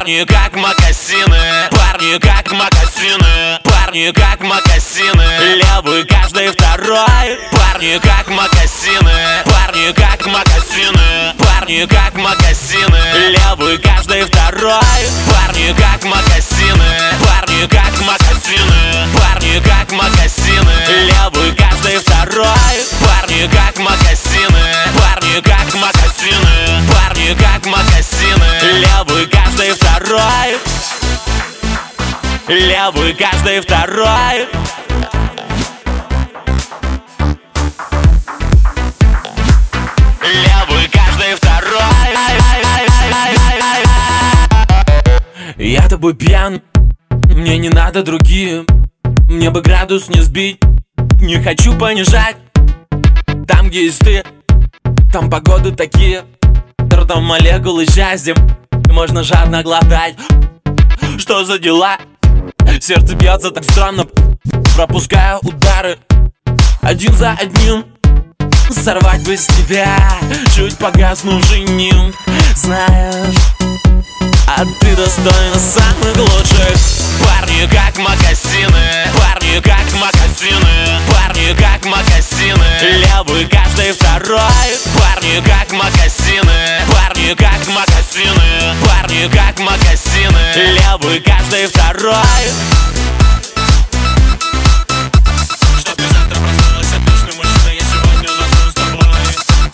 Парни как мокасины, парни как мокасины, парни как мокасины, левый каждый второй. Парни как мокасины, парни как мокасины, парни как мокасины, левый каждый второй. Парни как мокасины, парни как мокасины, парни как мокасины, левый каждый второй. Парни как мокасины, парни как мокасины, парни как мокасины, левый каждый второй. Левый каждый второй. Левый каждый второй. Я тобой пьян, мне не надо другие. Мне бы градус не сбить, не хочу понижать. Там, где есть ты, там погоды такие. Ртом молекулы счастья можно жадно глотать. Что за дела? Сердце бьется так странно, пропуская удары один за одним. Сорвать бы с тебя чуть погаснувший нимб. Знаешь, а ты достойна самых лучших. Парни как мокасины, парни как мокасины, парни как мокасины, левый каждый второй. Парни как мокасины, парни как мокасины, парни как мокасины, левый каждый второй. Чтоб ты завтра проснулась отличным мужчиной, я сегодня засну с тобой.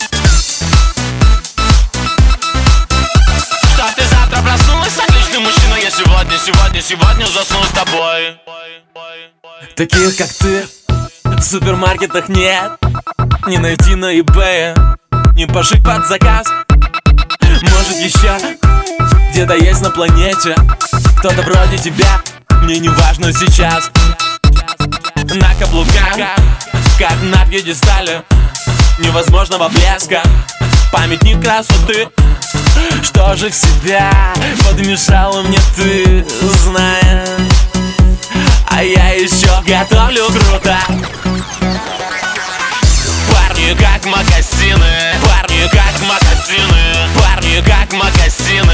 Чтоб ты завтра проснулась отличным мужчиной, я сегодня засну с тобой. Таких как ты в супермаркетах нет, не найти на eBay, не пошить под заказ. Может еще где-то есть на планете кто-то вроде тебя, мне не важно сейчас. На каблуках, как на пьедестале невозможного блеска, памятник красоты. Что же в себя подмешала мне ты, знаешь? А я еще готовлю круто. Парни как мокасины, парни как мокасины, парни как мокасины,